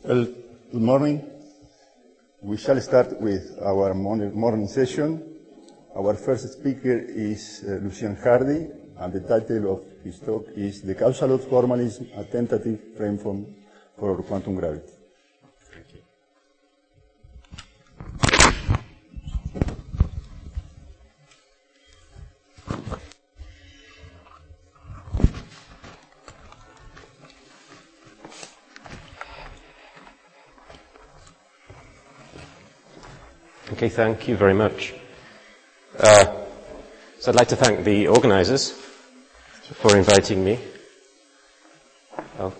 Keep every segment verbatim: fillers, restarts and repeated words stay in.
Well, good morning. We shall start with our morning, morning session. Our first speaker is uh, Lucien Hardy, and the title of his talk is The Causal Law Formalism, a Tentative Framework for Quantum Gravity. Thank you. Okay, thank you very much. Uh, so I'd like to thank the organizers for inviting me. Oh.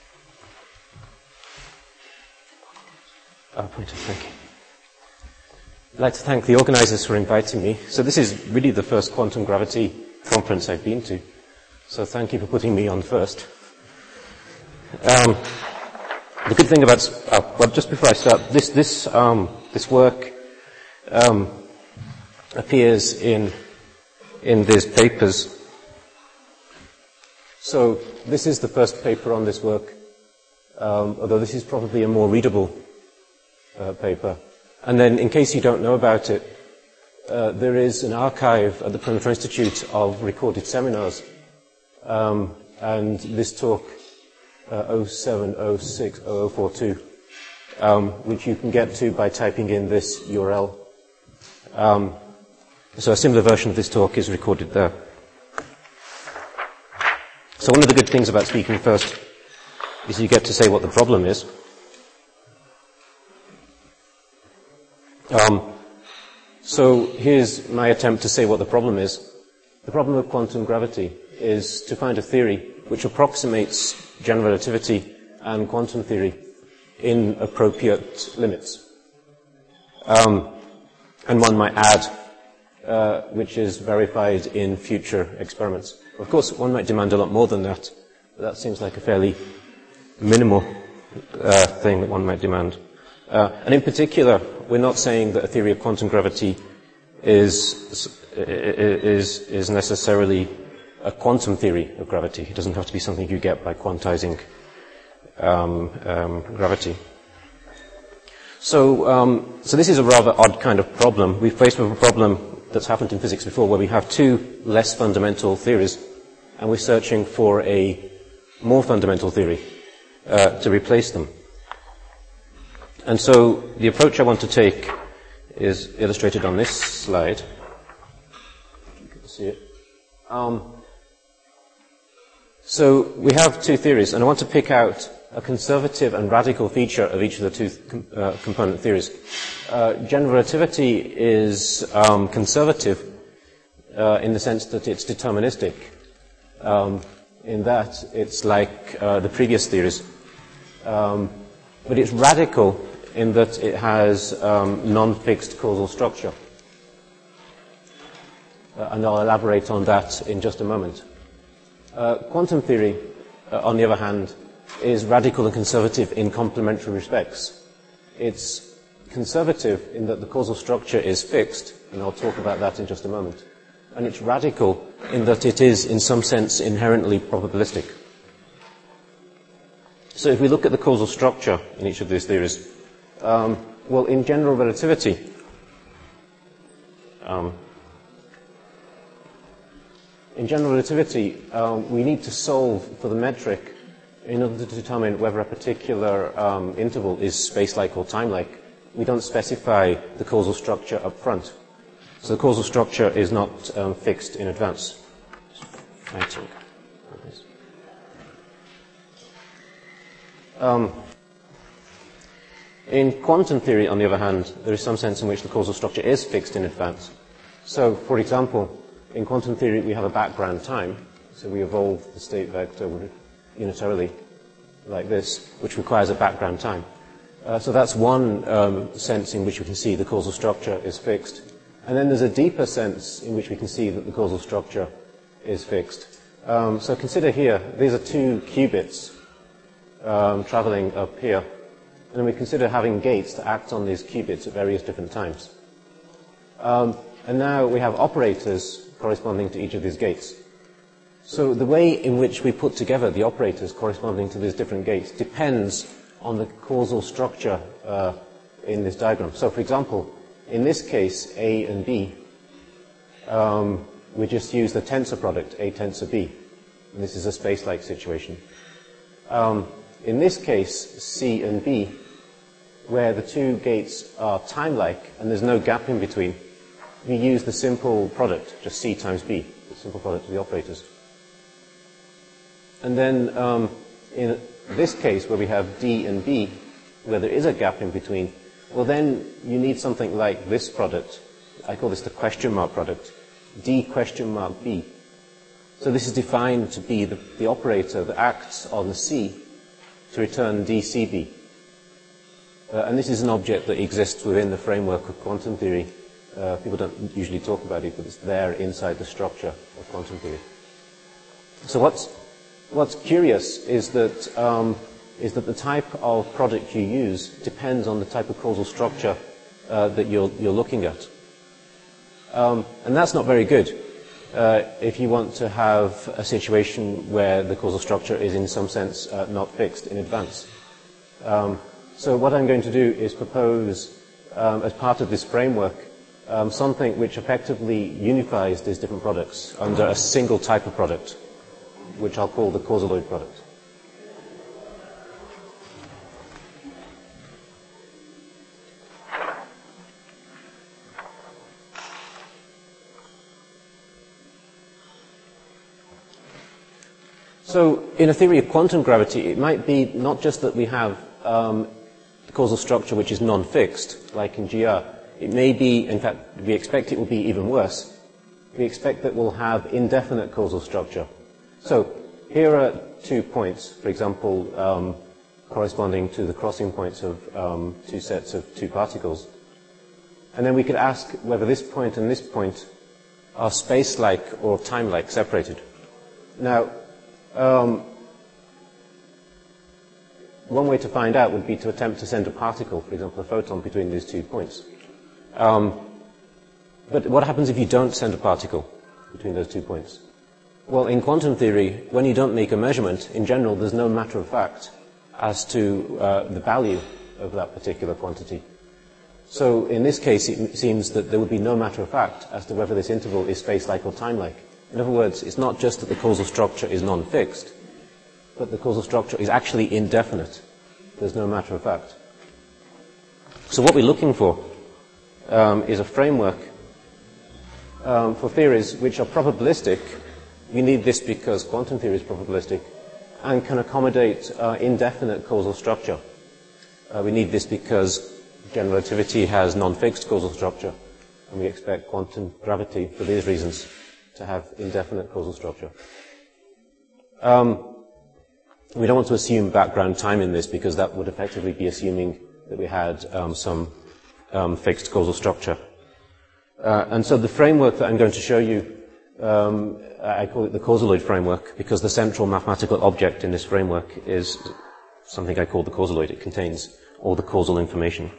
Oh, pointer, thank you. I'd like to thank the organizers for inviting me. So this is really the first quantum gravity conference I've been to. So thank you for putting me on first. Um, the good thing about, oh, well, just before I start, this, this, um, this work Um, appears in in these papers. So this is the first paper on this work, um, although this is probably a more readable uh, paper. And then, in case you don't know about it, uh, there is an archive at the Perimeter Institute of recorded seminars, um, and this talk, uh, oh seven oh six oh oh four two, um, which you can get to by typing in this U R L. Um, so a similar version of this talk is recorded there. So one of the good things about speaking first is you get to say what the problem is. Um, so here's my attempt to say what the problem is. The problem of quantum gravity is to find a theory which approximates general relativity and quantum theory in appropriate limits. Um, And one might add, uh, which is verified in future experiments. Of course, one might demand a lot more than that, but that seems like a fairly minimal uh, thing that one might demand. Uh, and in particular, we're not saying that a theory of quantum gravity is is is necessarily a quantum theory of gravity. It doesn't have to be something you get by quantizing um, um, gravity. So, um, so this is a rather odd kind of problem. We're faced with a problem that's happened in physics before, where we have two less fundamental theories, and we're searching for a more fundamental theory uh, to replace them. And so, the approach I want to take is illustrated on this slide. You can see it. Um, so, we have two theories, and I want to pick out a conservative and radical feature of each of the two th- uh, component theories. Uh, general relativity is um, conservative uh, in the sense that it's deterministic, um, in that it's like uh, the previous theories. Um, but it's radical in that it has um, non-fixed causal structure. Uh, and I'll elaborate on that in just a moment. Uh, quantum theory, uh, on the other hand, is radical and conservative in complementary respects. It's conservative in that the causal structure is fixed, and I'll talk about that in just a moment. And it's radical in that it is, in some sense, inherently probabilistic. So if we look at the causal structure in each of these theories, um, well, in general relativity, um, in general relativity, um, we need to solve for the metric in order to determine whether a particular um, interval is space-like or time-like. We don't specify the causal structure up front. So the causal structure is not um, fixed in advance. Um, in quantum theory, on the other hand, there is some sense in which the causal structure is fixed in advance. So, for example, in quantum theory, we have a background time. So we evolve the state vector unitarily, like this, which requires a background time. Uh, so that's one um, sense in which we can see the causal structure is fixed. And then there's a deeper sense in which we can see that the causal structure is fixed. Um, so consider here, these are two qubits um, traveling up here. And then we consider having gates to act on these qubits at various different times. Um, and now we have operators corresponding to each of these gates. So the way in which we put together the operators corresponding to these different gates depends on the causal structure uh, in this diagram. So, for example, in this case, A and B, um, we just use the tensor product, A tensor B. And this is a space-like situation. Um, in this case, C and B, where the two gates are time-like and there's no gap in between, we use the simple product, just C times B, the simple product of the operators. And then um, in this case, where we have D and B, where there is a gap in between, well then you need something like this product. I call this the question mark product, D question mark B. So this is defined to be the, the operator that acts on C to return D C B. Uh, and this is an object that exists within the framework of quantum theory. Uh, people don't usually talk about it, but it's there inside the structure of quantum theory. So what's, what's curious is that, um, is that the type of product you use depends on the type of causal structure uh, that you're, you're looking at. Um, and that's not very good uh, if you want to have a situation where the causal structure is in some sense uh, not fixed in advance. Um, so what I'm going to do is propose, um, as part of this framework, um, something which effectively unifies these different products under a single type of product, which I'll call the causaloid product. So, in a theory of quantum gravity, it might be not just that we have um, the causal structure which is non-fixed, like in G R. It may be, in fact, we expect it will be even worse. We expect that we'll have indefinite causal structure. So, here are two points, for example, um, corresponding to the crossing points of um, two sets of two particles. And then we could ask whether this point and this point are space-like or time-like separated. Now, Um, one way to find out would be to attempt to send a particle, for example, a photon, between these two points. Um, but what happens if you don't send a particle between those two points? Well, in quantum theory, when you don't make a measurement, in general, there's no matter of fact as to uh, the value of that particular quantity. So in this case, it seems that there would be no matter of fact as to whether this interval is space-like or time-like. In other words, it's not just that the causal structure is non-fixed, but the causal structure is actually indefinite. There's no matter of fact. So what we're looking for um, is a framework um, for theories which are probabilistic. We need this because quantum theory is probabilistic and can accommodate uh, indefinite causal structure. Uh, we need this because general relativity has non-fixed causal structure, and we expect quantum gravity, for these reasons, to have indefinite causal structure. Um, we don't want to assume background time in this because that would effectively be assuming that we had um, some um, fixed causal structure. Uh, and so the framework that I'm going to show you, um, I call it the causaloid framework because the central mathematical object in this framework is something I call the causaloid. It contains all the causal information.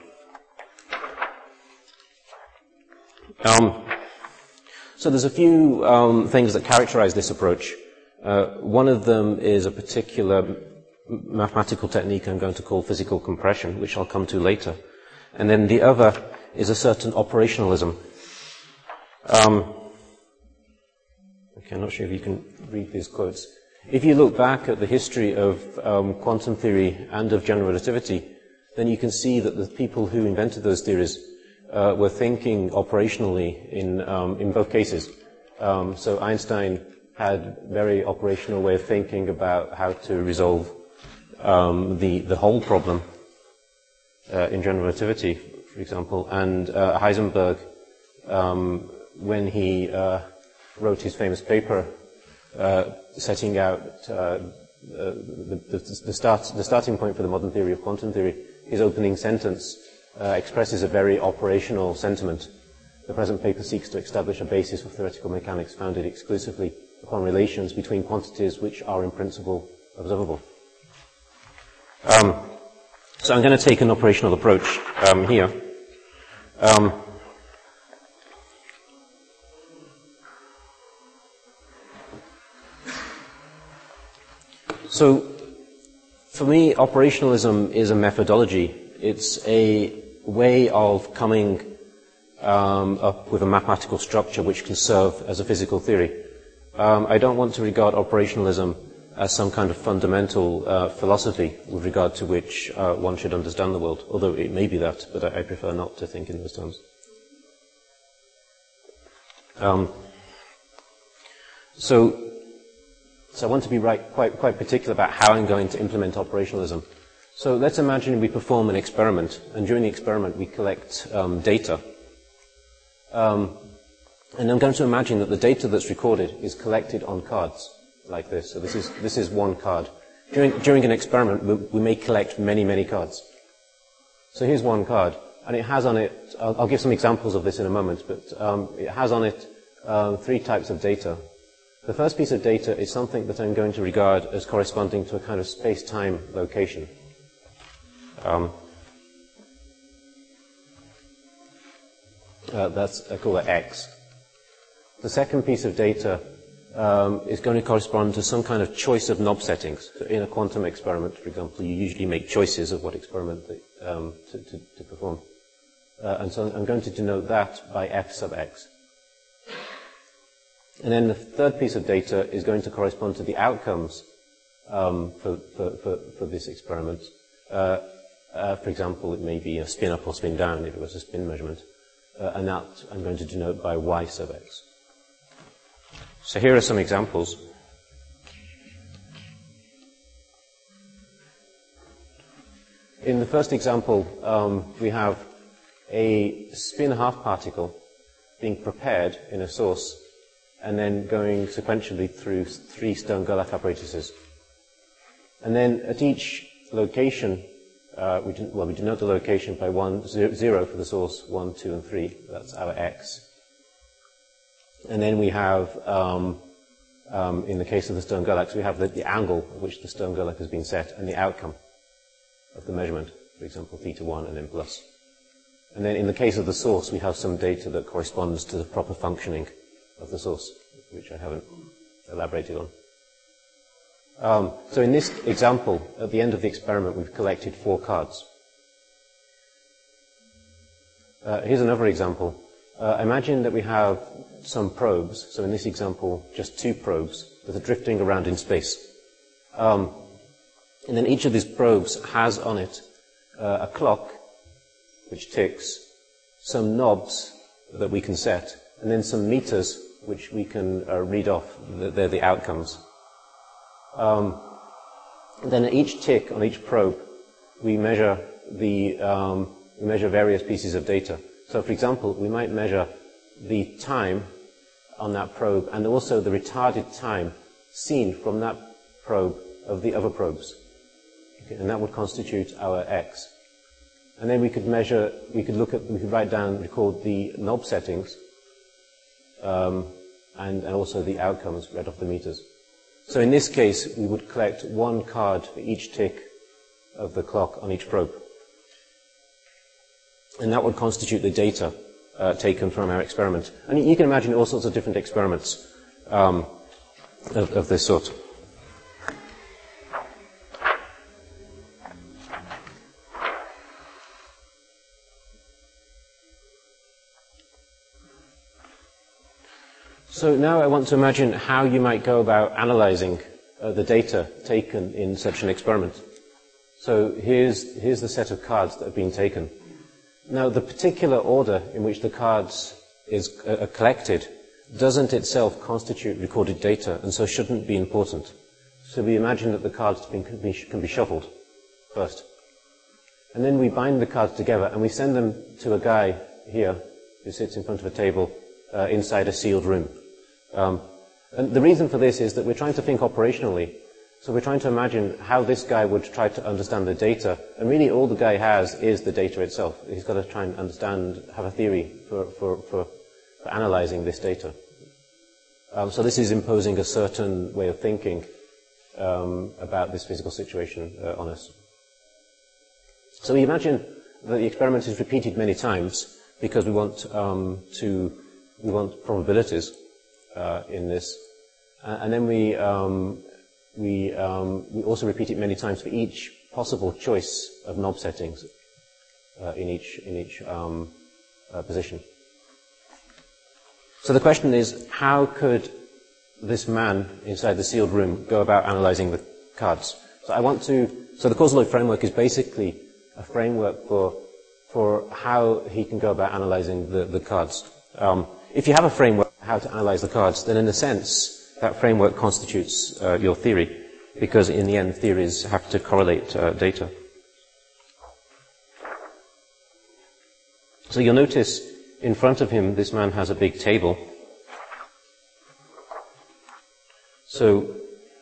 Um, So there's a few um, things that characterize this approach. Uh, one of them is a particular mathematical technique I'm going to call physical compression, which I'll come to later. And then the other is a certain operationalism. Um, okay, I'm not sure if you can read these quotes. If you look back at the history of um, quantum theory and of general relativity, then you can see that the people who invented those theories Uh, were thinking operationally in, um, in both cases. Um, so Einstein had a very operational way of thinking about how to resolve um, the, the whole problem uh, in general relativity, for example. And uh, Heisenberg, um, when he uh, wrote his famous paper uh, setting out uh, the, the, the, start, the starting point for the modern theory of quantum theory, his opening sentence Uh, expresses a very operational sentiment. The present paper seeks to establish a basis for theoretical mechanics founded exclusively upon relations between quantities which are in principle observable. Um, so I'm going to take an operational approach um, here. Um, so For me, operationalism is a methodology. It's a way of coming um, up with a mathematical structure which can serve as a physical theory. Um, I don't want to regard operationalism as some kind of fundamental uh, philosophy with regard to which uh, one should understand the world, although it may be that, but I, I prefer not to think in those terms. Um, so, so I want to be right, quite, quite particular about how I'm going to implement operationalism. So let's imagine we perform an experiment, and during the experiment we collect um, data. Um, and I'm going to imagine that the data that's recorded is collected on cards like this. So this is, this is one card. During, during an experiment, we, we may collect many, many cards. So here's one card, and it has on it, I'll, I'll give some examples of this in a moment, but um, it has on it um, three types of data. The first piece of data is something that I'm going to regard as corresponding to a kind of space-time location. Um, uh, that's, I call it X. The second piece of data um, is going to correspond to some kind of choice of knob settings. So in a quantum experiment, for example, you usually make choices of what experiment they, um, to, to, to perform. Uh, and so I'm going to denote that by F sub X. And then the third piece of data is going to correspond to the outcomes um, for, for, for, for this experiment. Uh, uh, for example, it may be a spin up or spin down if it was a spin measurement. Uh, and that I'm going to denote by Y sub X. So here are some examples. In the first example, um, we have a spin half particle being prepared in a source and then going sequentially through three Stern-Gerlach apparatuses. And then at each location, uh, we, den well, we denote the location by one, zero, zero for the source, one, two, and three. That's our X. And then we have, um, um, in the case of the Stern-Gerlachs, we have the, the angle at which the Stern-Gerlach has been set and the outcome of the measurement, for example, theta one and then plus. And then in the case of the source, we have some data that corresponds to the proper functioning of the source, which I haven't elaborated on. Um, so in this example, at the end of the experiment, we've collected four cards. Uh, here's another example. Uh, imagine that we have some probes, so in this example, just two probes that are drifting around in space. Um, and then each of these probes has on it uh, a clock which ticks, some knobs that we can set, and then some meters which we can uh, read off. They're the outcomes. Um, then at each tick on each probe, we measure the um, we measure various pieces of data. So, for example, we might measure the time on that probe and also the retarded time seen from that probe of the other probes. Okay, and that would constitute our X. And then we could measure, we could look at, we could write down, record the knob settings um, and, and also the outcomes read off the meters. So in this case, we would collect one card for each tick of the clock on each probe. And that would constitute the data uh, taken from our experiment. And you can imagine all sorts of different experiments um, of, of this sort. So now I want to imagine how you might go about analyzing uh, the data taken in such an experiment. So here's, here's the set of cards that have been taken. Now, the particular order in which the cards is uh, collected doesn't itself constitute recorded data, and so shouldn't be important. So we imagine that the cards can be, can be shuffled first. And then we bind the cards together, and we send them to a guy here who sits in front of a table uh, inside a sealed room. Um, and the reason for this is that we're trying to think operationally. So we're trying to imagine how this guy would try to understand the data, and really all the guy has is the data itself. He's got to try and understand, have a theory for, for, for, for analyzing this data. Um, so this is imposing a certain way of thinking um, about this physical situation uh, on us. So we imagine that the experiment is repeated many times because we want um, to, we want probabilities uh, in this, uh, and then we. Um, we, um, we also repeat it many times for each possible choice of knob settings uh, in each, in each um, uh, position. So the question is, how could this man inside the sealed room go about analyzing the cards? So I want to, so the causaloid framework is basically a framework for, for how he can go about analyzing the, the cards. Um, if you have a framework for how to analyze the cards, then in a sense, that framework constitutes uh, your theory, because in the end, theories have to correlate uh, data. So you'll notice in front of him, this man has a big table. So,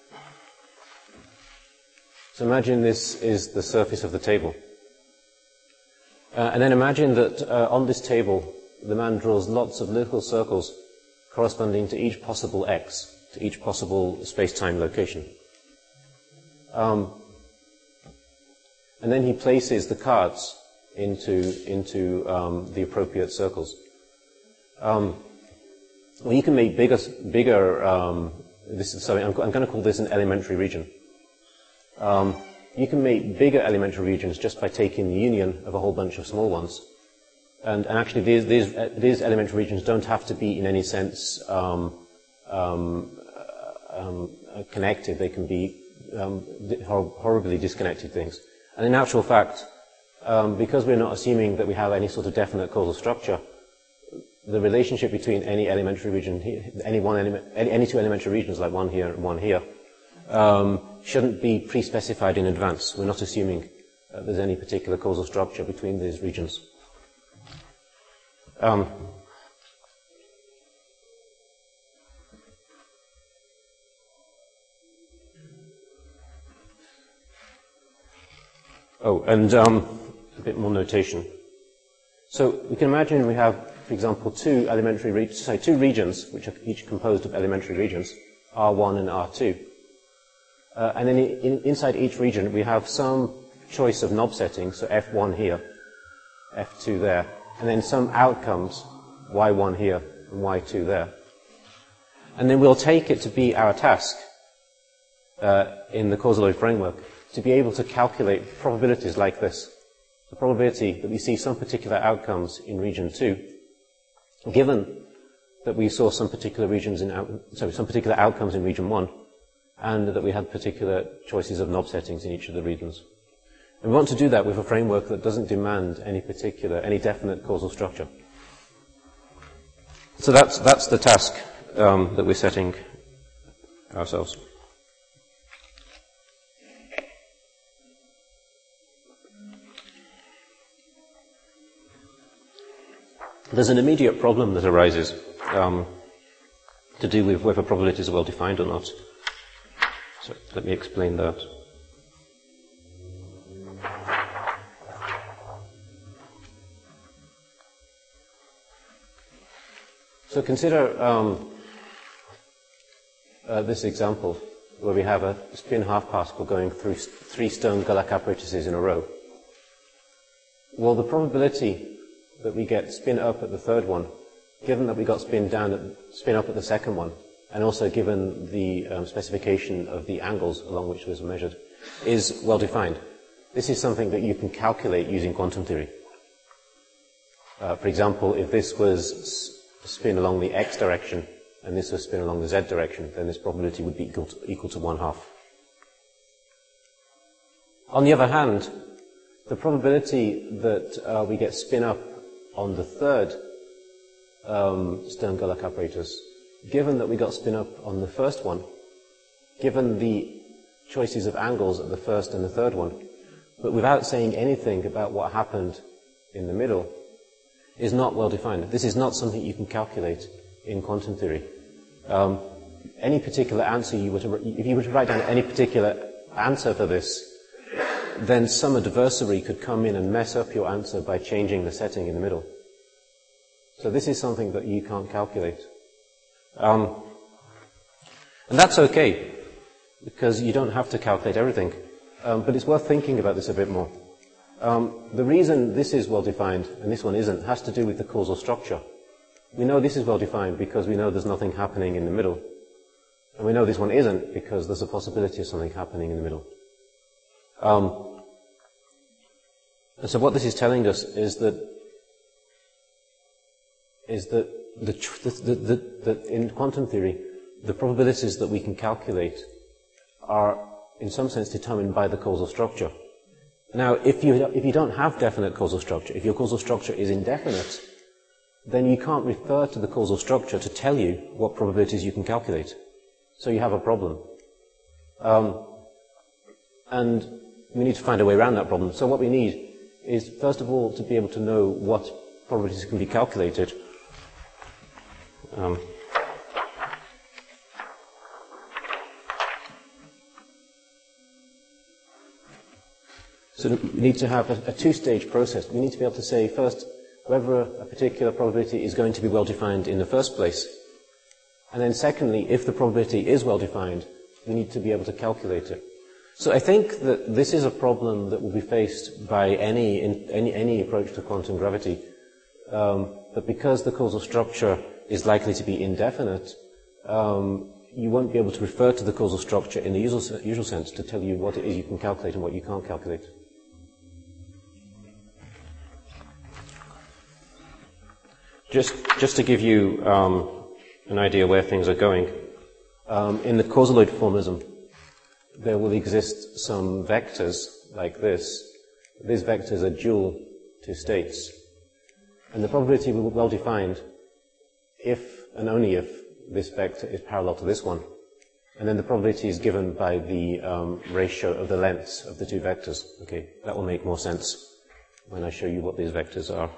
so imagine this is the surface of the table. Uh, and then imagine that uh, on this table, the man draws lots of little circles corresponding to each possible x, to each possible space-time location. Um, and then he places the cards into, into um, the appropriate circles. Um, well, you can make bigger, bigger um, this is, sorry, I'm, I'm going to call this an elementary region. Um, you can make bigger elementary regions just by taking the union of a whole bunch of small ones. And, and actually, these, these, uh, these elementary regions don't have to be, in any sense, um, um, um, connected. They can be um, hor horribly disconnected things. And in actual fact, um, because we're not assuming that we have any sort of definite causal structure, the relationship between any elementary region, any one element, any, any two elementary regions, like one here and one here, um, shouldn't be pre-specified in advance. We're not assuming uh, there's any particular causal structure between these regions. Um, oh, and um, a bit more notation. So we can imagine we have, for example, two elementary regions, sorry, two regions, which are each composed of elementary regions, R one and R two. Uh, and then in, inside each region, we have some choice of knob settings, so F one here, F two there, and then some outcomes, Y one here and Y two there. And then we'll take it to be our task uh, in the causaloid framework to be able to calculate probabilities like this. The probability that we see some particular outcomes in region two, given that we saw some particular regions in out, sorry, some particular outcomes in region one, and that we had particular choices of knob settings in each of the regions. And we want to do that with a framework that doesn't demand any particular, any definite causal structure. So that's, that's the task um, that we're setting ourselves. There's an immediate problem that arises um, to do with whether probabilities are well defined or not. So let me explain that. So consider um, uh, this example where we have a spin half particle going through three stone Gullac apparatuses in a row. Well, the probability that we get spin up at the third one, given that we got spin down at, spin up at the second one, and also given the um, specification of the angles along which was measured, is well defined. This is something that you can calculate using quantum theory. Uh, for example, if this was spin along the x direction and this was spin along the z direction, then this probability would be equal to, equal to one half. On the other hand, the probability that uh, we get spin up on the third um, Stern-Gullac apparatus, given that we got spin up on the first one, given the choices of angles at the first and the third one, but without saying anything about what happened in the middle, is not well defined. This is not something you can calculate in quantum theory. Um, any particular answer you were to, if you were to write down any particular answer for this, then some adversary could come in and mess up your answer by changing the setting in the middle. So this is something that you can't calculate. Um, and that's okay, because you don't have to calculate everything. Um, but it's worth thinking about this a bit more. Um, the reason this is well defined and this one isn't has to do with the causal structure. We know this is well defined because we know there's nothing happening in the middle. And we know this one isn't because there's a possibility of something happening in the middle. Um, and so what this is telling us is that is that the, the, the, the, in quantum theory, the probabilities that we can calculate are, in some sense, determined by the causal structure. Now, if you if you don't have definite causal structure, if your causal structure is indefinite, then you can't refer to the causal structure to tell you what probabilities you can calculate. So you have a problem. Um, and we need to find a way around that problem. So what we need is, first of all, to be able to know what probabilities can be calculated. Um, so we need to have a, a two-stage process. We need to be able to say, first, whether a particular probability is going to be well-defined in the first place. And then secondly, if the probability is well-defined, we need to be able to calculate it. So I think that this is a problem that will be faced by any in, any, any approach to quantum gravity. Um, but because the causal structure is likely to be indefinite, um, you won't be able to refer to the causal structure in the usual, usual sense to tell you what it is you can calculate and what you can't calculate. Just, just to give you um, an idea where things are going, um, in the causaloid formalism, there will exist some vectors like this. These vectors are dual to states. And the probability will be well defined if and only if this vector is parallel to this one. And then the probability is given by the um, ratio of the lengths of the two vectors. Okay, that will make more sense when I show you what these vectors are.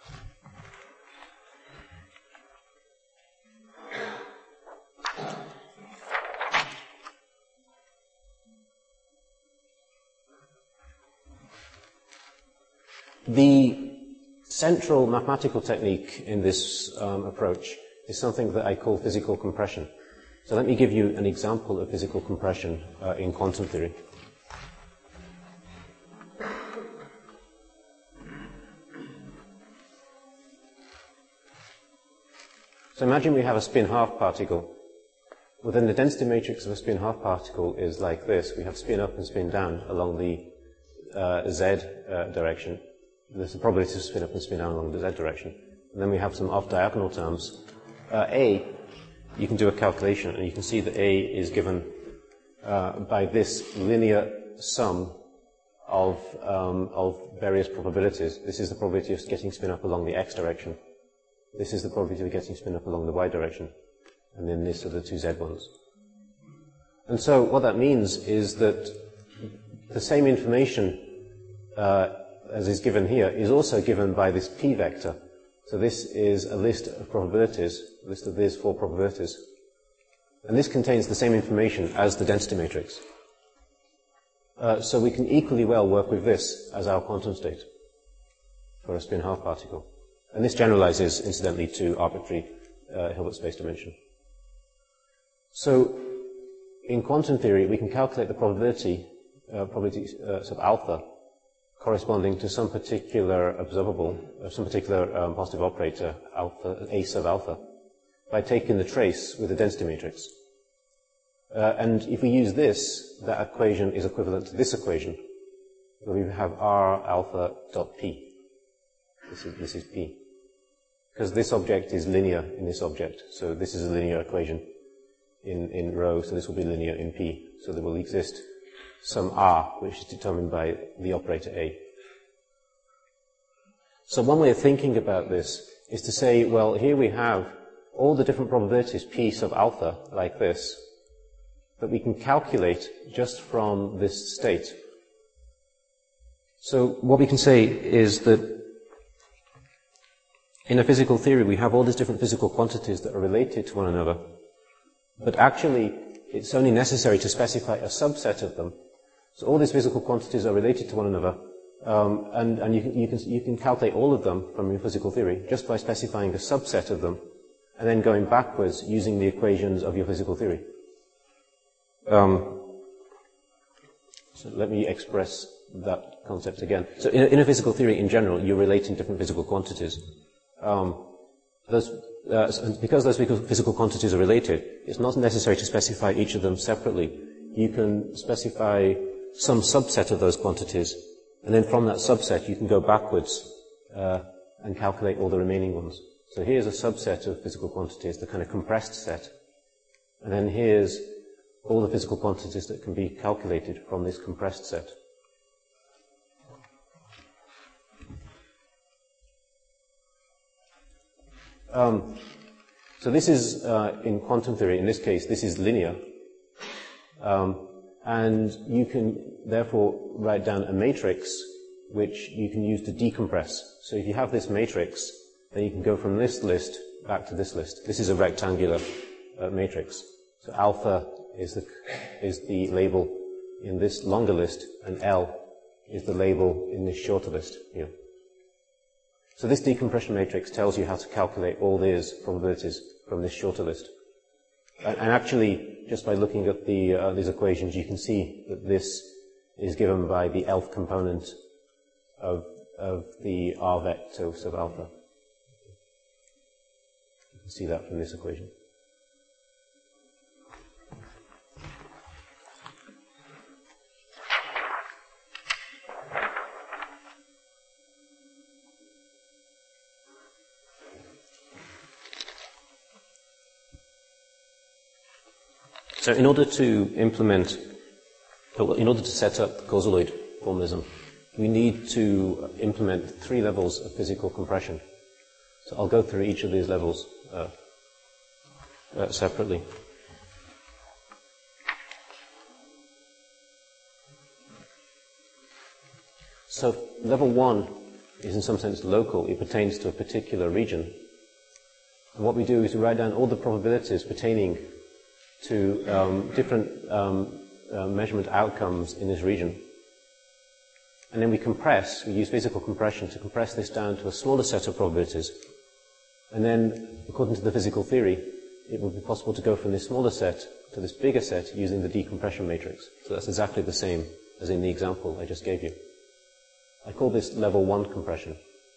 The central mathematical technique in this um, approach is something that I call physical compression. So let me give you an example of physical compression uh, in quantum theory. So imagine we have a spin-half particle. Well, then the density matrix of a spin-half particle is like this. We have spin up and spin down along the uh, z uh, direction. There's a probability to spin up and spin down along the z direction. And then we have some off-diagonal terms. Uh, A, you can do a calculation, and you can see that A is given uh, by this linear sum of, um, of various probabilities. This is the probability of getting spin up along the x direction. This is the probability of getting spin up along the y direction. And then this are the two z ones. And so what that means is that the same information uh, as is given here, is also given by this p vector. So this is a list of probabilities, a list of these four probabilities. And this contains the same information as the density matrix. Uh, so we can equally well work with this as our quantum state for a spin-half particle. And this generalizes, incidentally, to arbitrary uh, Hilbert space dimension. So in quantum theory, we can calculate the probability, uh, probability uh, sub alpha, corresponding to some particular observable, or some particular um, positive operator, alpha, A sub alpha, by taking the trace with the density matrix. Uh, and if we use this, that equation is equivalent to this equation, where we have R alpha dot P. This is, this is P. Because this object is linear in this object, so this is a linear equation in, in rho, so this will be linear in P. So there will exist some R, which is determined by the operator A. So one way of thinking about this is to say, well, here we have all the different probabilities P sub alpha, like this, that we can calculate just from this state. So what we can say is that in a physical theory, we have all these different physical quantities that are related to one another, but actually it's only necessary to specify a subset of them. So all these physical quantities are related to one another, um, and, and you, can, you, can, you can calculate all of them from your physical theory just by specifying a subset of them, and then going backwards using the equations of your physical theory. Um, so let me express that concept again. So in a, in a physical theory in general, you're relating different physical quantities. Um, those, uh, because those physical quantities are related, it's not necessary to specify each of them separately. You can specify some subset of those quantities, and then from that subset you can go backwards uh, and calculate all the remaining ones. So here's a subset of physical quantities, the kind of compressed set. And then here's all the physical quantities that can be calculated from this compressed set. Um, so this is, uh, in quantum theory, in this case, this is linear. Um, and you can therefore write down a matrix which you can use to decompress. So if you have this matrix, then you can go from this list back to this list. This is a rectangular uh, matrix. So alpha is the, is the label in this longer list, and L is the label in this shorter list here. So this decompression matrix tells you how to calculate all these probabilities from this shorter list. And, and actually, just by looking at the, uh, these equations, you can see that this is given by the Elf component of, of the R vector sub alpha. You can see that from this equation. So in order to implement, in order to set up the causaloid formalism, we need to implement three levels of physical compression. So I'll go through each of these levels uh, uh, separately. So level one is in some sense local. It pertains to a particular region. And what we do is we write down all the probabilities pertaining to um, different um, uh, measurement outcomes in this region. And then we compress, we use physical compression to compress this down to a smaller set of probabilities. And then, according to the physical theory, it would be possible to go from this smaller set to this bigger set using the decompression matrix. So that's exactly the same as in the example I just gave you. I call this level one compression.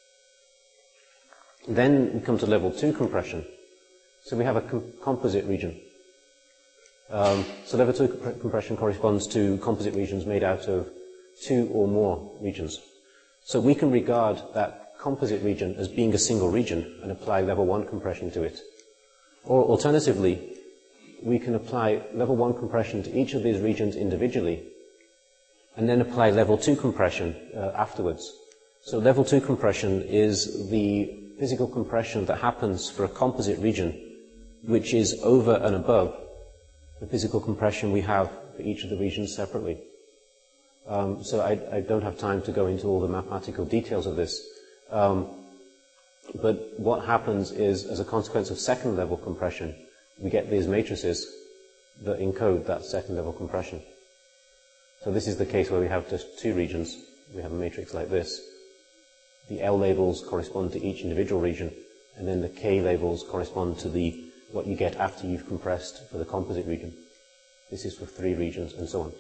Then we come to level two compression. So we have a com composite region. Um, so level two comp compression corresponds to composite regions made out of two or more regions. So we can regard that composite region as being a single region and apply level one compression to it. Or alternatively, we can apply level one compression to each of these regions individually and then apply level two compression uh, afterwards. So level two compression is the physical compression that happens for a composite region which is over and above the physical compression we have for each of the regions separately. Um, so I, I don't have time to go into all the mathematical details of this. Um, but what happens is, as a consequence of second level compression, we get these matrices that encode that second level compression. So this is the case where we have just two regions. We have a matrix like this. The L labels correspond to each individual region, and then the K labels correspond to the what you get after you've compressed for the composite region. This is for three regions, and so on.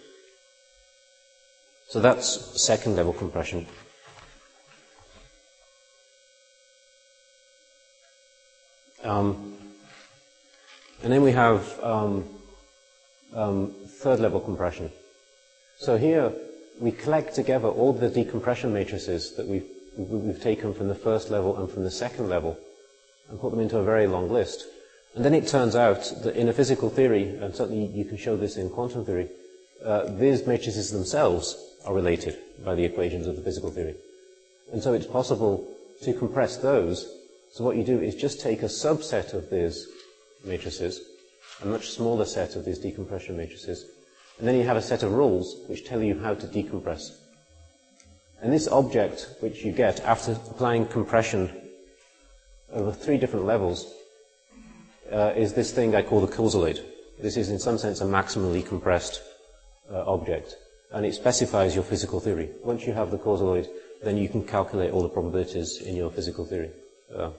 So that's second level compression. Um, and then we have um, um, third level compression. So here we collect together all the decompression matrices that we've, we've taken from the first level and from the second level and put them into a very long list. And then it turns out that in a physical theory, and certainly you can show this in quantum theory, uh, these matrices themselves are related by the equations of the physical theory. And so it's possible to compress those. So what you do is just take a subset of these matrices, a much smaller set of these decompression matrices, and then you have a set of rules which tell you how to decompress. And this object which you get after applying compression over three different levels uh, is this thing I call the causaloid. This is in some sense a maximally compressed uh, object, and it specifies your physical theory. Once you have the causaloid, then you can calculate all the probabilities in your physical theory. Uh,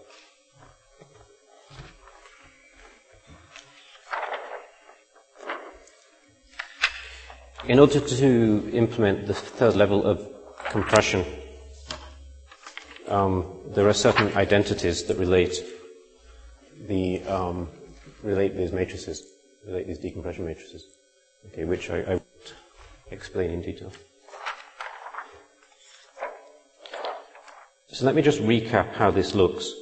in order to implement the third level of compression, um, there are certain identities that relate the um, relate these matrices, relate these decompression matrices, okay, which I, I won't explain in detail. So let me just recap how this looks.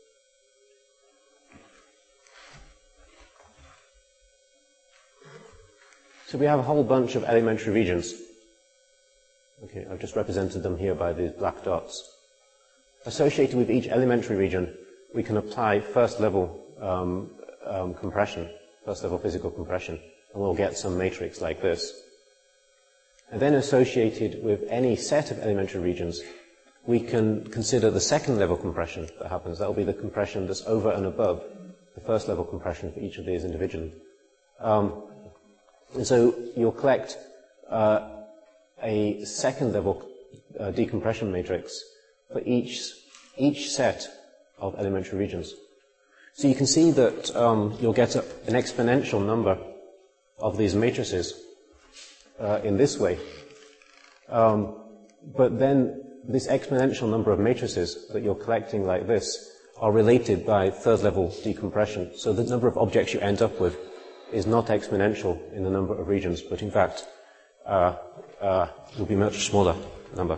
So we have a whole bunch of elementary regions. Okay, I've just represented them here by these black dots. Associated with each elementary region, we can apply first level um, um, compression, first level physical compression, and we'll get some matrix like this. And then associated with any set of elementary regions, we can consider the second level compression that happens. That will be the compression that's over and above the first level compression for each of these individually. Um, and so you'll collect uh, a second level uh, decompression matrix for each, each set of elementary regions. So you can see that um, you'll get a, an exponential number of these matrices uh, in this way. Um, but then this exponential number of matrices that you're collecting like this are related by third level decompression. So the number of objects you end up with is not exponential in the number of regions, but in fact uh, uh, will be a much smaller number.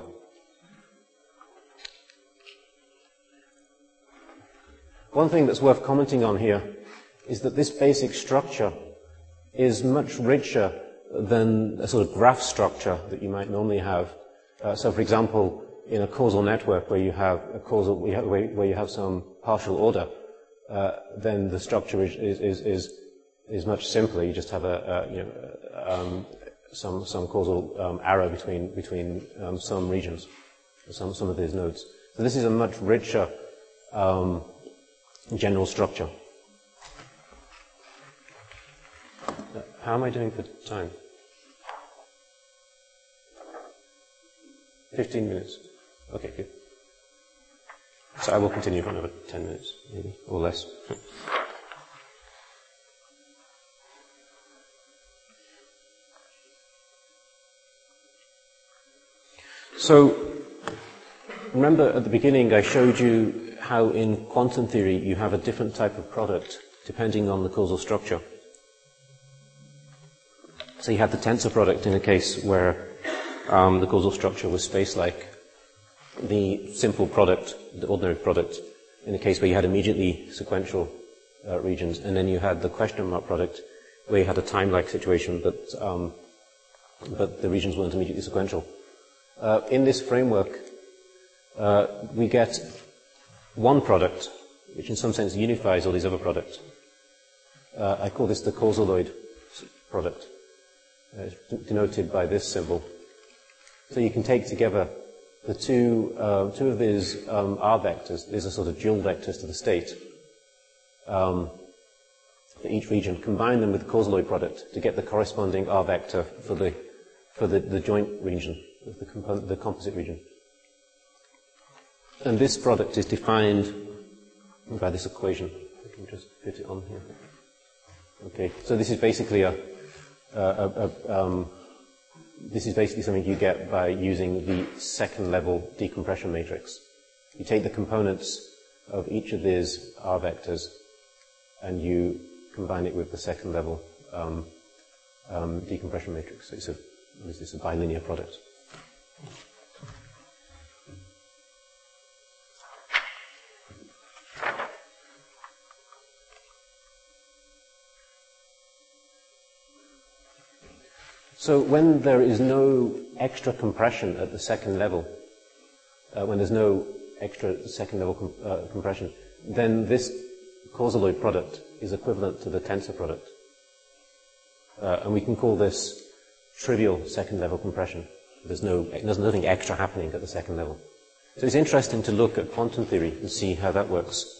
One thing that's worth commenting on here is that this basic structure is much richer than a sort of graph structure that you might normally have. Uh, so, for example, in a causal network where you have a causal, where you have some partial order, uh, then the structure is, is, is, is much simpler. You just have a, a you know, um, some, some causal um, arrow between, between um, some regions, some, some of these nodes. So this is a much richer um, general structure. How am I doing for time? Fifteen minutes. Okay, good. So I will continue for another ten minutes, maybe, or less. So, remember at the beginning I showed you how in quantum theory you have a different type of product depending on the causal structure. So you have the tensor product in a case where um, the causal structure was space-like, the simple product, the ordinary product, in a case where you had immediately sequential uh, regions, and then you had the question mark product where you had a time-like situation, but, um, but the regions weren't immediately sequential. Uh, in this framework, uh, we get one product, which in some sense unifies all these other products. Uh, I call this the causaloid product. Uh, it's denoted by this symbol. So you can take together the two, uh, two of these um, R vectors. These are sort of dual vectors to the state um, for each region. Combine them with the causaloid product to get the corresponding R vector for the for the, the joint region, the, component, the composite region. And this product is defined by this equation. I can just fit it on here. Okay, so this is basically a Uh, uh, um, this is basically something you get by using the second level decompression matrix. You take the components of each of these R vectors and you combine it with the second level um, um, decompression matrix. So it's a, what is this, a bilinear product. So when there is no extra compression at the second level, uh, when there's no extra second level com uh, compression, then this causaloid product is equivalent to the tensor product. Uh, and we can call this trivial second level compression. There's, no, there's nothing extra happening at the second level. So it's interesting to look at quantum theory and see how that works.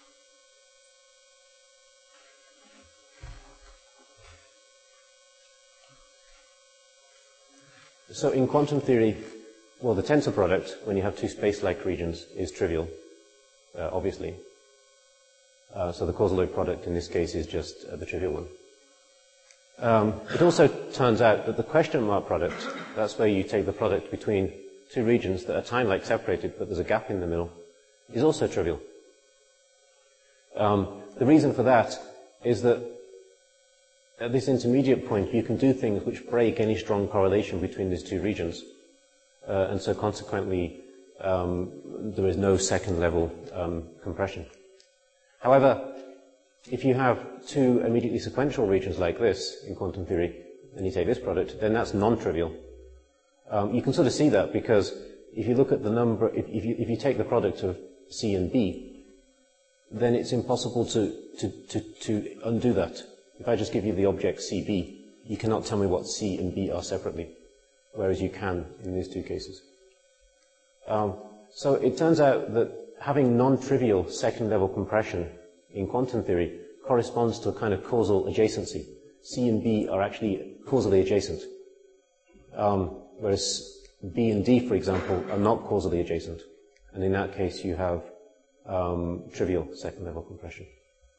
So in quantum theory, well, the tensor product, when you have two space-like regions, is trivial, uh, obviously. Uh, so the causaloid product in this case is just uh, the trivial one. Um, it also turns out that the question mark product, that's where you take the product between two regions that are time-like separated, but there's a gap in the middle, is also trivial. Um, the reason for that is that at this intermediate point, you can do things which break any strong correlation between these two regions. Uh, and so consequently, um, there is no second level um, compression. However, if you have two immediately sequential regions like this in quantum theory, and you take this product, then that's non-trivial. Um, you can sort of see that because if you look at the number, if, if, you, if you take the product of C and B, then it's impossible to, to, to, to undo that. If I just give you the object C B, you cannot tell me what C and B are separately, whereas you can in these two cases. Um, so it turns out that having non-trivial second-level compression in quantum theory corresponds to a kind of causal adjacency. C and B are actually causally adjacent, um, whereas B and D, for example, are not causally adjacent. And in that case, you have um, trivial second-level compression.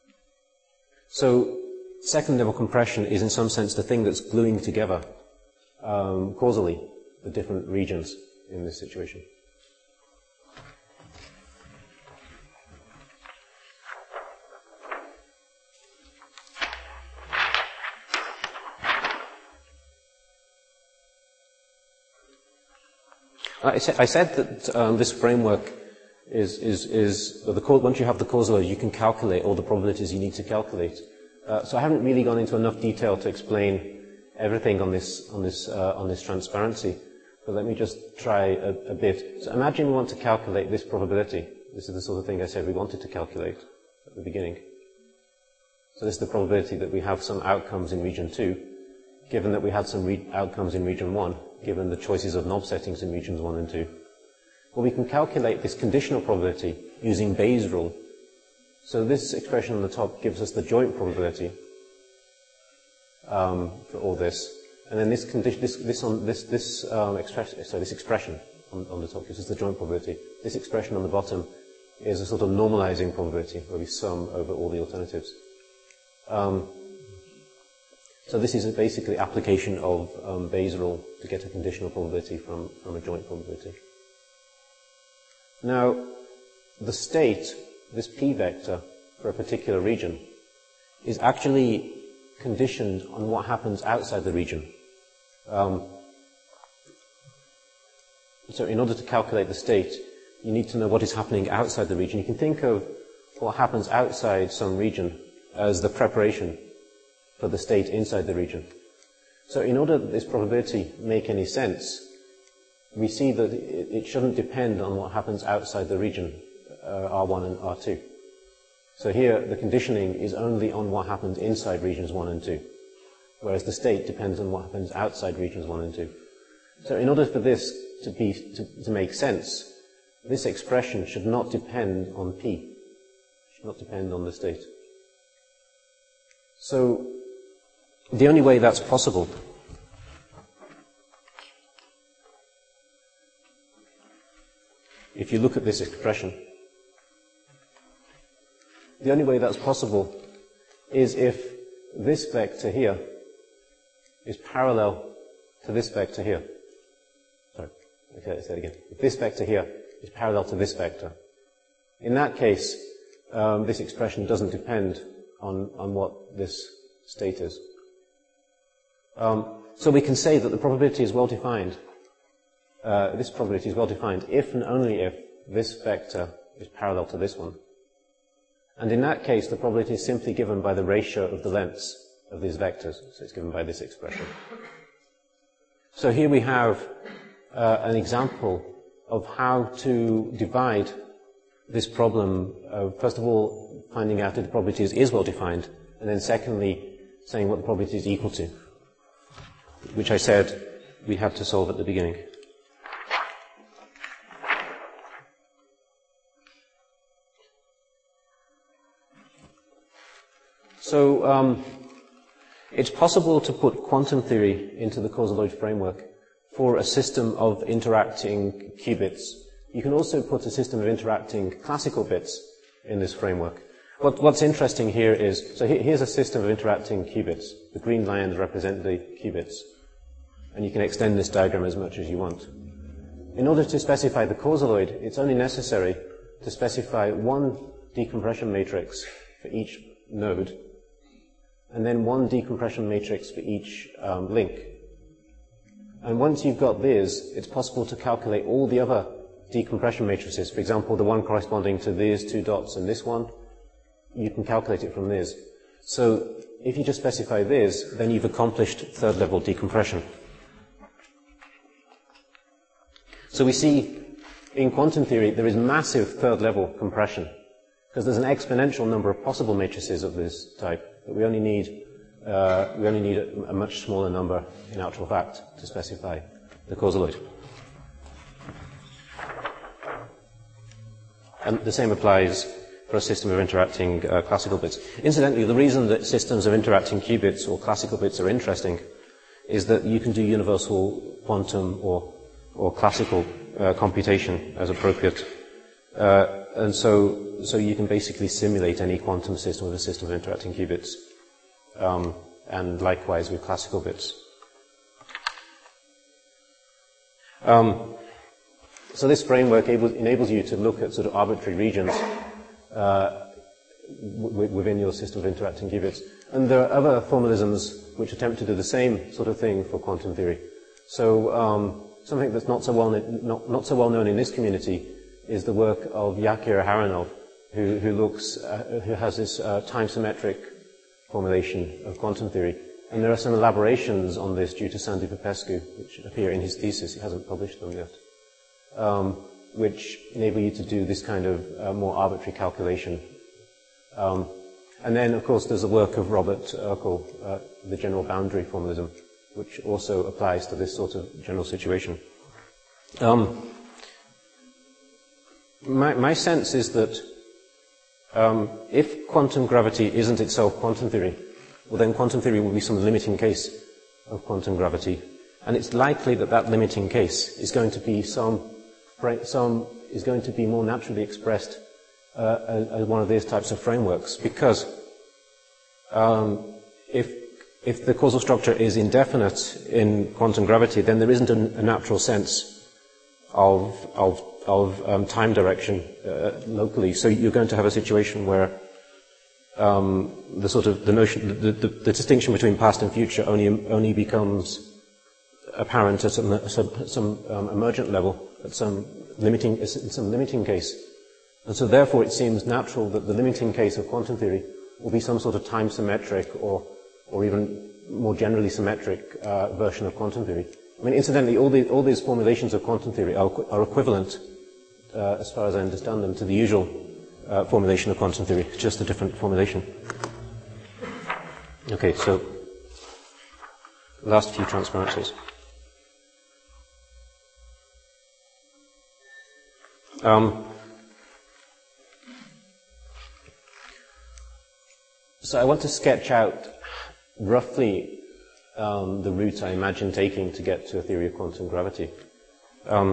So second-level compression is, in some sense, the thing that's gluing together um, causally the different regions in this situation. I said, I said that um, this framework is, is, is the, once you have the causal, you can calculate all the probabilities you need to calculate. Uh, so I haven't really gone into enough detail to explain everything on this, on this, uh, on this transparency, but let me just try a, a bit. So imagine we want to calculate this probability. This is the sort of thing I said we wanted to calculate at the beginning. So this is the probability that we have some outcomes in region two, given that we had some re outcomes in region one, given the choices of knob settings in regions one and two. Well, we can calculate this conditional probability using Bayes' rule. So this expression on the top gives us the joint probability um, for all this, and then this condition, this this on this this um, expression, so this expression on, on the top gives us the joint probability. This expression on the bottom is a sort of normalizing probability where we sum over all the alternatives. Um, So this is a basically application of um, Bayes' rule to get a conditional probability from, from a joint probability. Now, the state, this P vector for a particular region, is actually conditioned on what happens outside the region. Um, so in order to calculate the state, you need to know what is happening outside the region. You can think of what happens outside some region as the preparation for the state inside the region. So in order that this probability make any sense, we see that it, it shouldn't depend on what happens outside the region, uh, R one and R two. So here, the conditioning is only on what happens inside regions one and two, whereas the state depends on what happens outside regions one and two. So in order for this to be, to, to make sense, this expression should not depend on P, should not depend on the state. So, the only way that's possible if you look at this expression, the only way that's possible is if this vector here is parallel to this vector here. Sorry, okay, let's say it again. If this vector here is parallel to this vector, in that case, um, this expression doesn't depend on, on what this state is. Um, so we can say that the probability is well defined. Uh, this probability is well defined if and only if this vector is parallel to this one. And in that case, the probability is simply given by the ratio of the lengths of these vectors. So it's given by this expression. So here we have uh, an example of how to divide this problem of, first of all, finding out if the probability is, is well defined, and then secondly, saying what the probability is equal to, which I said we had to solve at the beginning. So um, it's possible to put quantum theory into the causaloid framework for a system of interacting qubits. You can also put a system of interacting classical bits in this framework. What, what's interesting here is, so here, here's a system of interacting qubits. The green lines represent the qubits. And you can extend this diagram as much as you want. In order to specify the causaloid, it's only necessary to specify one decompression matrix for each node, and then one decompression matrix for each um, link. And once you've got these, it's possible to calculate all the other decompression matrices. For example, the one corresponding to these two dots and this one, you can calculate it from this. So if you just specify this, then you've accomplished third level decompression. So we see in quantum theory there is massive third level compression because there's an exponential number of possible matrices of this type, but we only need uh, we only need a, a much smaller number in actual fact to specify the causaloid. And the same applies for a system of interacting uh, classical bits. Incidentally, the reason that systems of interacting qubits or classical bits are interesting is that you can do universal quantum or, or classical uh, computation as appropriate. Uh, and so, so you can basically simulate any quantum system with a system of interacting qubits. Um, and likewise with classical bits. Um, so this framework able, enables you to look at sort of arbitrary regions uh, w within your system of interacting qubits. And there are other formalisms which attempt to do the same sort of thing for quantum theory. So um, something that's not so well not, not so well known in this community is the work of Yakir Haranov, who, who looks uh, who has this uh, time symmetric formulation of quantum theory. And there are some elaborations on this due to Sandy Popescu, which appear in his thesis. He hasn't published them yet, um, which enable you to do this kind of uh, more arbitrary calculation. Um, and then, of course, there's the work of Robert Urkel, uh, the general boundary formalism, which also applies to this sort of general situation. Um, my, my sense is that Um, if quantum gravity isn't itself quantum theory, well then quantum theory will be some limiting case of quantum gravity. And it's likely that that limiting case is going to be some, some is going to be more naturally expressed uh, as one of these types of frameworks, because um, if, if the causal structure is indefinite in quantum gravity, then there isn't a, a natural sense of, of of um, time direction uh, locally. So you're going to have a situation where um, the sort of the notion, the, the, the distinction between past and future only only becomes apparent at some, some, some um, emergent level, at some limiting, in some limiting case. And so therefore it seems natural that the limiting case of quantum theory will be some sort of time symmetric or, or even more generally symmetric uh, version of quantum theory. I mean, incidentally, all, the, all these formulations of quantum theory are, are equivalent, Uh, as far as I understand them, to the usual uh, formulation of quantum theory, just a different formulation. Okay, so last few transparencies. Um, so I want to sketch out roughly um, the route I imagine taking to get to a theory of quantum gravity. Um,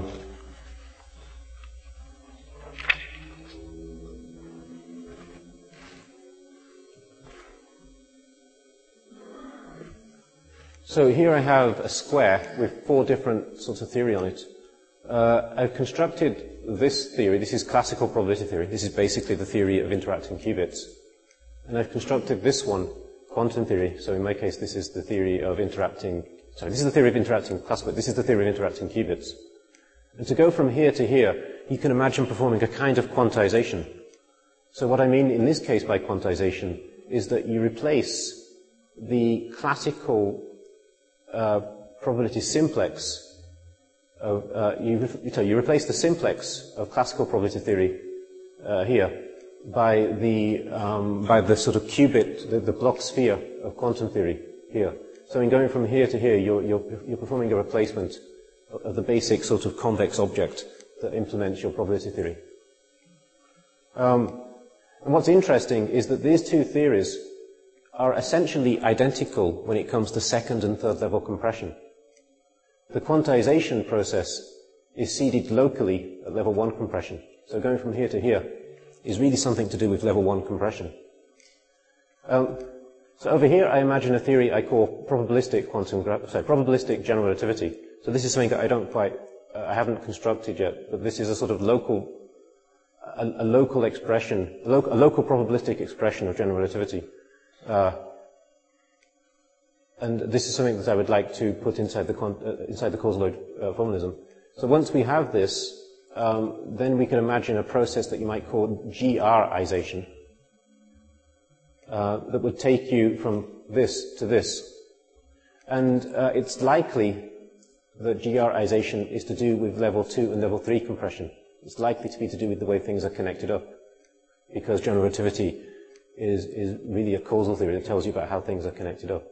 So here I have a square with four different sorts of theory on it. Uh, I've constructed this theory. This is classical probability theory. This is basically the theory of interacting qubits. And I've constructed this one, quantum theory. So in my case, this is the theory of interacting, sorry, this is the theory of interacting classical, this is the theory of interacting qubits. And to go from here to here, you can imagine performing a kind of quantization. So what I mean in this case by quantization is that you replace the classical Uh, probability simplex of, uh, you, you replace the simplex of classical probability theory uh, here by the um, by the sort of qubit, the, the block sphere of quantum theory here. So in going from here to here, you're, you're, you're performing a replacement of, of the basic sort of convex object that implements your probability theory. Um, and what's interesting is that these two theories are essentially identical when it comes to second and third level compression. The quantization process is seeded locally at level one compression. So going from here to here is really something to do with level one compression. Um, so over here I imagine a theory I call probabilistic quantum, sorry, probabilistic general relativity. So this is something that I don't quite, uh, I haven't constructed yet, but this is a sort of local a, a local expression, a, lo a local probabilistic expression of general relativity. Uh, and this is something that I would like to put inside the, con uh, inside the causaloid uh, formalism. So once we have this, um, then we can imagine a process that you might call G R-ization, uh, that would take you from this to this. And uh, it's likely that G R-ization is to do with level two and level three compression. It's likely to be to do with the way things are connected up, because general relativity is, is really a causal theory that tells you about how things are connected up.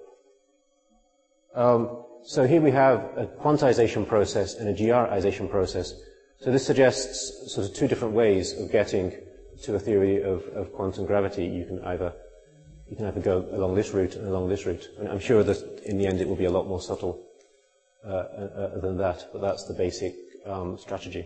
Um, so here we have a quantization process and a G R-ization process. So this suggests sort of two different ways of getting to a theory of, of quantum gravity. You can either you can either go along this route and along this route. And I'm sure that in the end it will be a lot more subtle uh, uh, than that, but that's the basic um, strategy.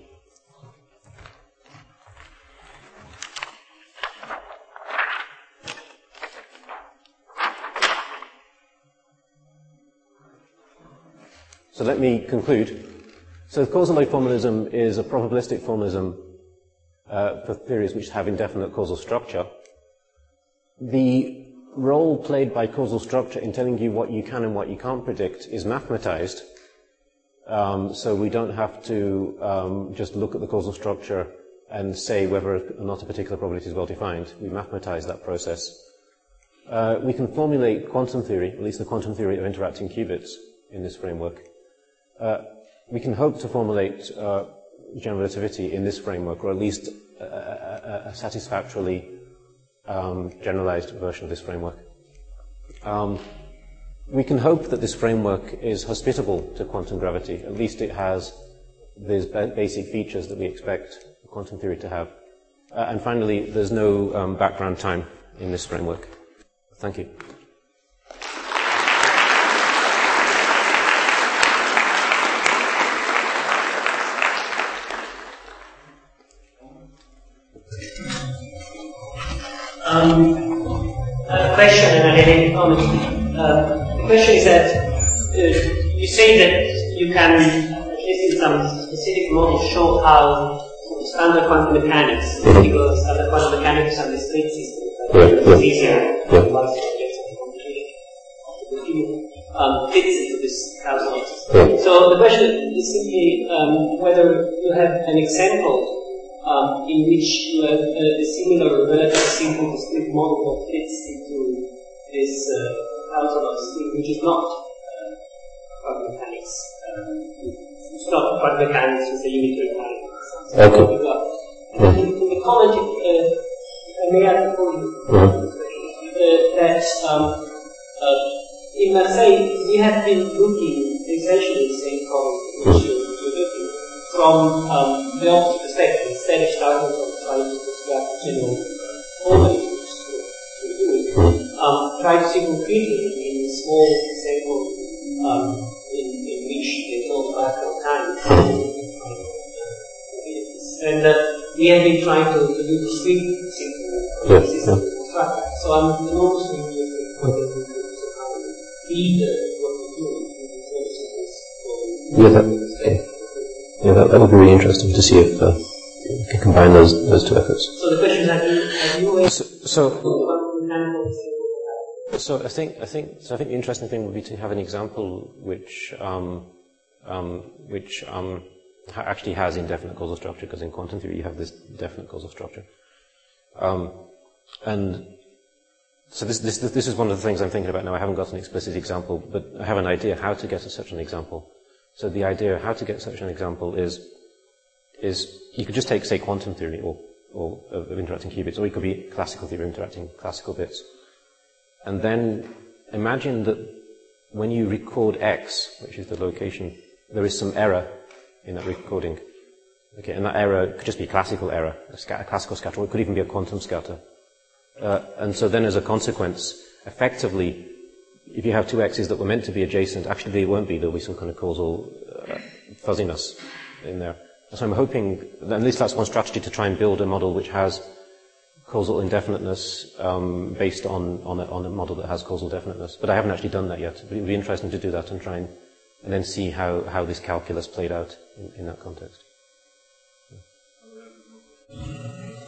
So let me conclude. So the causaloid formalism is a probabilistic formalism uh, for theories which have indefinite causal structure. The role played by causal structure in telling you what you can and what you can't predict is mathematized. Um, so we don't have to um, just look at the causal structure and say whether or not a particular probability is well defined. We mathematize that process. Uh, we can formulate quantum theory, at least the quantum theory of interacting qubits, in this framework. Uh, we can hope to formulate uh, general relativity in this framework, or at least a, a, a satisfactorily um, generalized version of this framework. Um, we can hope that this framework is hospitable to quantum gravity. At least it has these ba basic features that we expect quantum theory to have. Uh, and finally, there's no um, background time in this framework. Thank you. Um, a question and a related comment. Uh, the question is that uh, you say that you can, at least in some specific models, show how standard quantum mechanics, particular standard quantum mechanics and discrete systems, uh, yeah, it's easier to um, fits into this causal system. So the question is simply um, whether you have an example Um, in which you have uh, a similar, relatively simple discrete model that fits into this uh, causal system, which is not uh, quantum mechanics. Um, it's not quantum mechanics with a unitary mechanics. Okay. In, in the comment, uh, I may add the following, uh, that um, uh, in Marseille, we have been looking essentially the same comment which you're looking from um, the opposite perspective. Instead of starting from trying to construct general organisms to do it, um, try to see concretely in a small example um, in, in which there's no background time. And uh, we have been trying to, to do discrete simple systems to construct that. So I'm enormously interested in what they can do to how we read what we do in these systems. Yeah, that, yeah that, that would be really interesting to see if uh, you can combine those those two efforts. So the question is, have you, have you so, so, so I think I think so I think the interesting thing would be to have an example which um, um, which um, ha actually has indefinite causal structure, because in quantum theory you have this definite causal structure. Um, and so this, this this is one of the things I'm thinking about now. I haven't got an explicit example, but I have an idea how to get to such an example. So the idea of how to get such an example is is you could just take, say, quantum theory or, or of, of interacting qubits, or it could be classical theory of interacting classical bits. And then imagine that when you record X, which is the location, there is some error in that recording. Okay, and that error could just be a classical error, a, scat a classical scatter, or it could even be a quantum scatter. Uh, and so then as a consequence, effectively, if you have two X's that were meant to be adjacent, actually they won't be. There'll be some kind of causal uh, fuzziness in there. So I'm hoping, at least that's one strategy, to try and build a model which has causal indefiniteness um, based on, on, a, on a model that has causal definiteness. But I haven't actually done that yet. But it would be interesting to do that and try and, and then see how, how this calculus played out in, in that context. Yeah.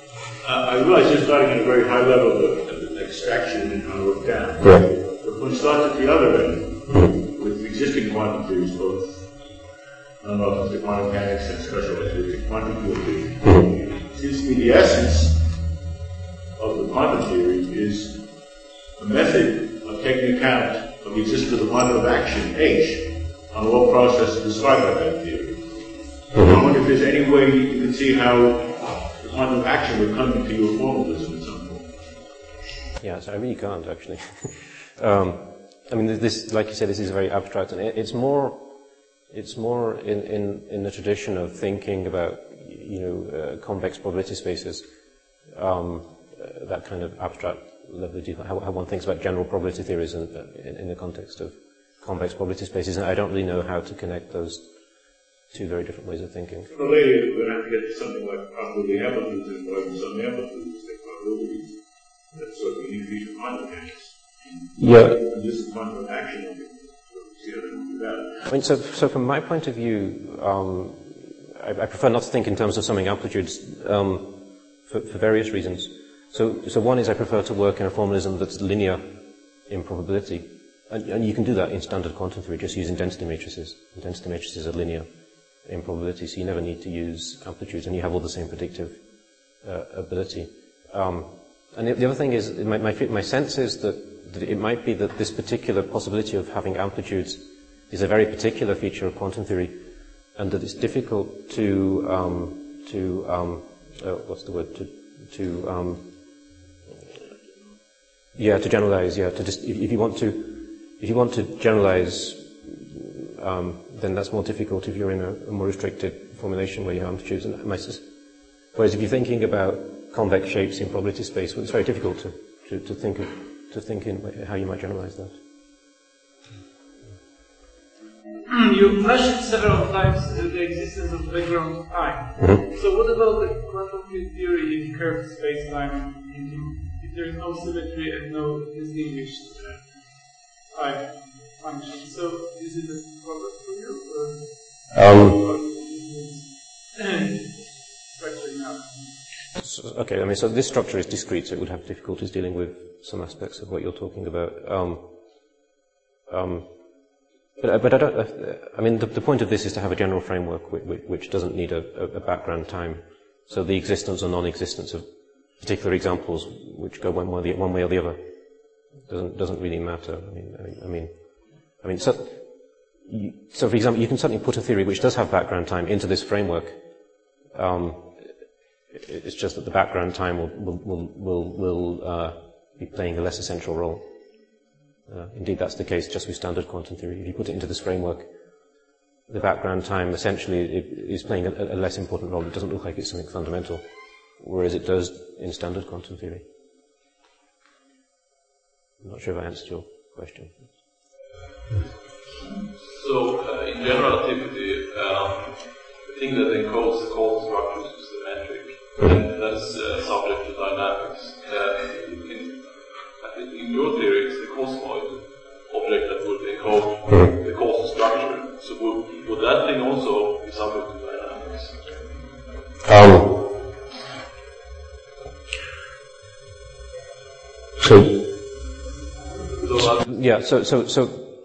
Uh, I realize you're starting at a very high level of, of abstraction and trying to work down. Yeah. But when it starts at the other end, mm-hmm. with existing quantum theories, both I don't know if it's the quantum mechanics and special relativity, quantum field theory, mm-hmm. seems to me the essence of the quantum theory is a method of taking account of the existence of the quantum of action, H, on all processes described by that theory. Mm-hmm. I wonder if there's any way you can see how the quantum of action would come into your formalism at some point. Yeah, so I really can't, actually. um, I mean, this, like you said, this is very abstract, and it's more, it's more in, in, in the tradition of thinking about, you know, uh, convex probability spaces, um, uh, that kind of abstract level of detail, how, how one thinks about general probability theories in, in, in the context of convex probability spaces, and I don't really know how to connect those two very different ways of thinking. So later, we're going to have to get to something like probability amplitudes and whatever some amplitudes, like probabilities, that's sort of a new feature of quantum mechanics. Yeah. And this is quantum of action, and see how they do that. I mean, so, so from my point of view, um, I, I prefer not to think in terms of summing amplitudes um, for, for various reasons. So, so one is I prefer to work in a formalism that's linear in probability. And, and you can do that in standard quantum theory, just using density matrices. And density matrices are linear in probability, so you never need to use amplitudes, and you have all the same predictive uh, ability. Um, and the, the other thing is, my, my, my sense is that, that it might be that this particular possibility of having amplitudes is a very particular feature of quantum theory, and that it's difficult to, um, to um, uh, what's the word, to, to um, yeah, to generalize, yeah, to just, if, if you want to, If you want to generalize, um, then that's more difficult if you're in a, a more restricted formulation where you have amplitudes and masses. Whereas if you're thinking about convex shapes in probability space, well, it's very difficult to, to, to think of, to think in how you might generalize that. You mentioned several times the existence of background time. Mm-hmm. So what about the quantum field theory in curved space-time? If there is no symmetry and no distinguished time function. So is it a problem for you? Or um, structuring out? So, okay, I mean, so this structure is discrete, so it would have difficulties dealing with some aspects of what you're talking about. Um, um, but, but I don't, I mean, the, the point of this is to have a general framework which, which doesn't need a, a background time. So the existence or non-existence of particular examples which go one way or the, one way or the other doesn't doesn't really matter. I mean, I mean, I mean, so, you, so for example, you can certainly put a theory which does have background time into this framework. Um, it, it's just that the background time will will will will, will uh, be playing a less essential role. Uh, indeed, that's the case just with standard quantum theory. If you put it into this framework, the background time essentially is playing a, a less important role. It doesn't look like it's something fundamental, whereas it does in standard quantum theory. I'm not sure if I answered your question. So, uh, in general relativity, um, the thing that encodes the causal structures is the metric, and that's uh, subject to dynamics. Uh, in, I think in your theory, it's the cosmoid object that would encode the causal structure. So, would, would that thing also be subject to dynamics? Um, so. Yeah, so, so, so,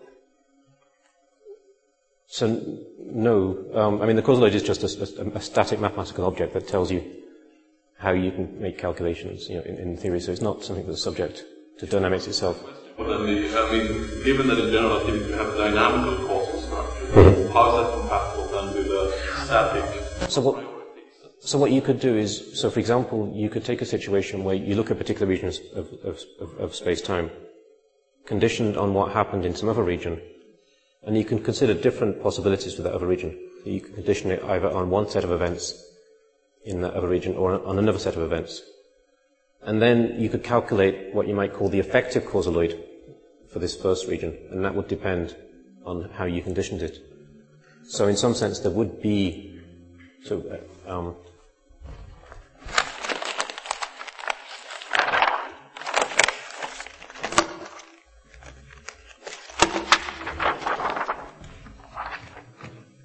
so, no, um, I mean, the causaloid is just a, a, a static mathematical object that tells you how you can make calculations, you know, in, in theory, so it's not something that's subject to dynamics itself. But then the, I mean, given that in general activity you have a dynamical causal structure, mm-hmm. how is that compatible then with a static? So what, so what you could do is, so for example, you could take a situation where you look at particular regions of, of, of, of space-time, conditioned on what happened in some other region, and you can consider different possibilities for that other region. You can condition it either on one set of events in that other region or on another set of events. And then you could calculate what you might call the effective causaloid for this first region, and that would depend on how you conditioned it. So in some sense there would be, so, um,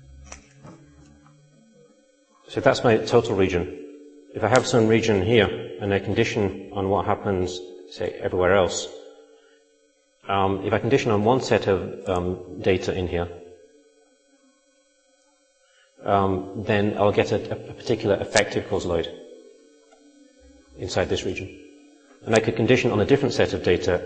so that's my total region. If I have some region here, and I condition on what happens, say, everywhere else, um, if I condition on one set of um, data in here, um, then I'll get a, a particular effective causaloid inside this region. And I could condition on a different set of data,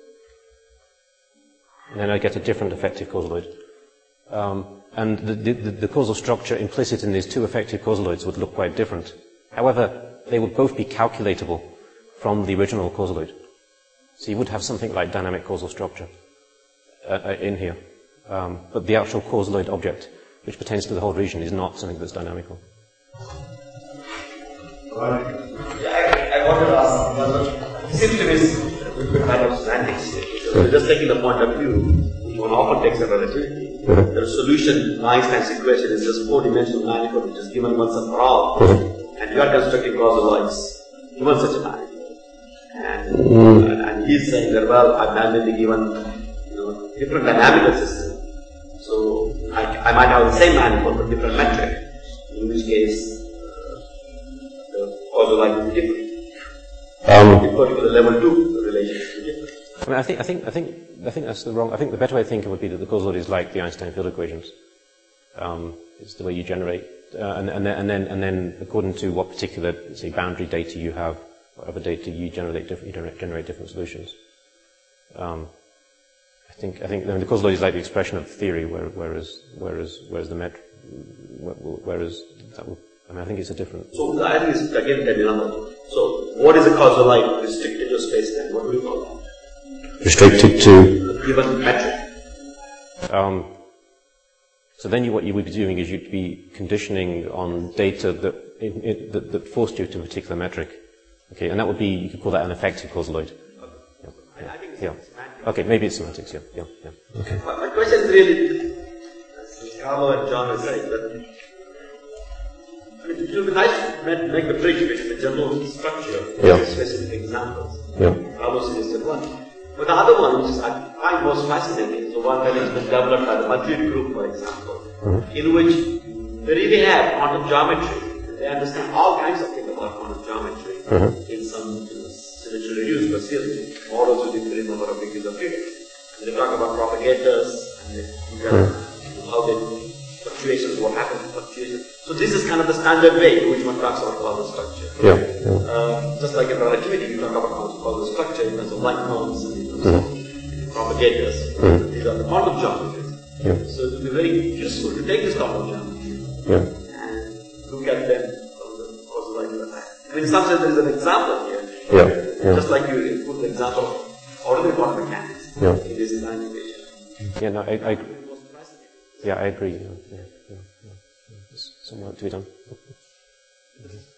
and then I get a different effective causaloid. Um, and the, the, the causal structure implicit in these two effective causaloids would look quite different. However, they would both be calculatable from the original causaloid. So you would have something like dynamic causal structure uh, in here. Um, but the actual causaloid object, which pertains to the whole region, is not something that's dynamical. Yeah, I, I wanted to ask, uh, it seems to me a kind of semantics. So just taking the point of view, one often takes a relativity. Mm-hmm. The solution to Einstein's equation is just four-dimensional manifold, which is given once and for all. Mm-hmm. And you are constructing causaloids given such a manifold. And, Mm-hmm. and, and he's saying that, well, I'm randomly given, you know, different dynamical system. So I, I might have the same manifold but different metric, in which case uh, the causaloid will be different. Um, In particular, level two, the relationship will be different. I mean, I think, I think, I think, I think that's the wrong. I think the better way to think of it would be that the causaloid is like the Einstein field equations. Um, it's the way you generate, uh, and, and, then, and then, and then, according to what particular, say, boundary data you have, whatever data you generate, different, you generate, generate different solutions. Um, I think, I think I mean, the causaloid is like the expression of the theory, whereas, whereas, whereas the met, whereas that will, I mean, I think it's a different. So I think it's again ten number. So what is a causaloid restricted to space-time? What do you call that? restricted to. Given metric. Um, so then you, what you would be doing is you'd be conditioning on data that, in, in, that, that forced you to a particular metric. Okay, and that would be, you could call that an effective causaloid. Yeah. I think it's Yeah. semantics. Okay, maybe it's semantics, yeah. yeah, yeah. Okay. My, my question is really, as Carlo and John are saying, that I mean, it would be nice to make, make the bridge between the general structure Yeah. and specific examples. Yeah. Carlo suggested one. But the other one, which is I find most fascinating, is the one that has been developed by the Madrid group, for example, Mm-hmm. in which they really have quantum geometry. They understand all kinds of things about quantum geometry Mm-hmm. in some you know, symmetry reduced, but still models with infinite number of degrees of freedom. And they talk about propagators and they look at Mm-hmm. how the fluctuations, what happens to fluctuations. So this is kind of the standard way in which one talks about causal structure. Yeah. Yeah. Uh, just like in relativity, we talk about causal structure in terms of light cones and in terms of propagators. Mhm. These are the quantum geometries. Yeah. So it would be very useful to take this quantum geometry Yeah. and look at them from the causal light of the time. I mean, in some sense, there is an example here. Yeah. Yeah. Just like you put the example of ordinary quantum mechanics Yeah. in this time equation. Yeah, no, I, I, yeah, I agree. Yeah, yeah, yeah, yeah. There's some work to be done.